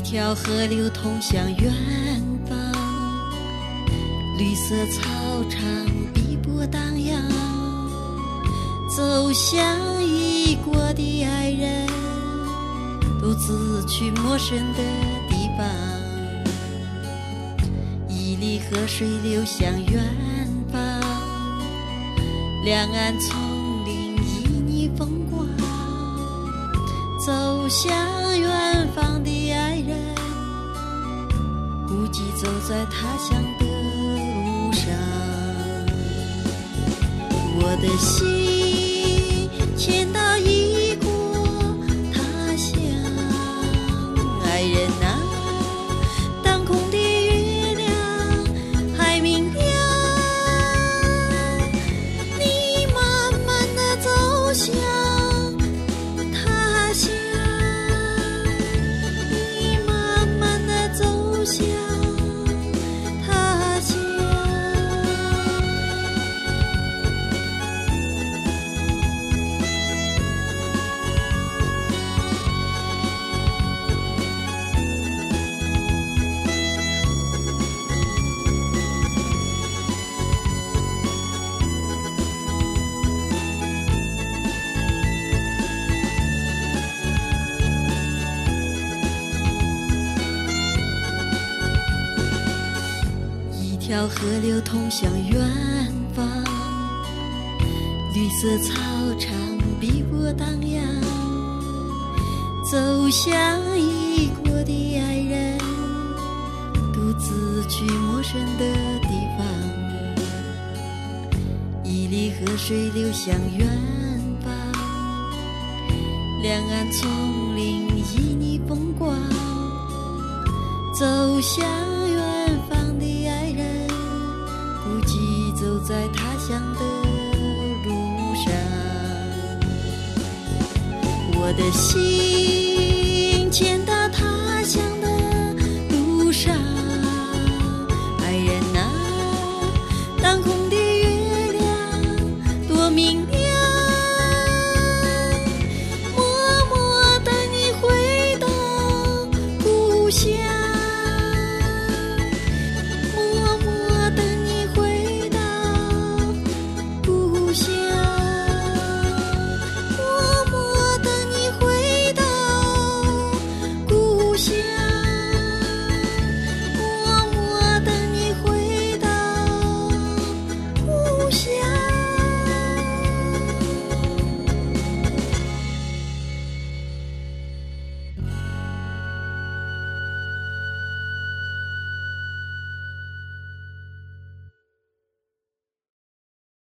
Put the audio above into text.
条河流通向远方，绿色草场碧波荡漾，走向异国的爱人，独自去陌生的地方。一粒河水流向远方，两岸丛林旖旎风光，走向远方的爱人，孤寂走在他乡的路上。我的心牵到异国他乡，爱人啊，当空的月亮还明亮，你慢慢地走向他乡，你慢慢地走向他乡。一条河流通向远方，绿色草场碧波荡漾，走向异国的爱人，独自去陌生的地方。一粒河水流向远方，两岸丛林旖旎风光，走向远方的爱人，孤寂走在他乡的路上。我的心牵到他乡的路上，爱人啊，当空的月亮多明亮，默默等你回到故乡。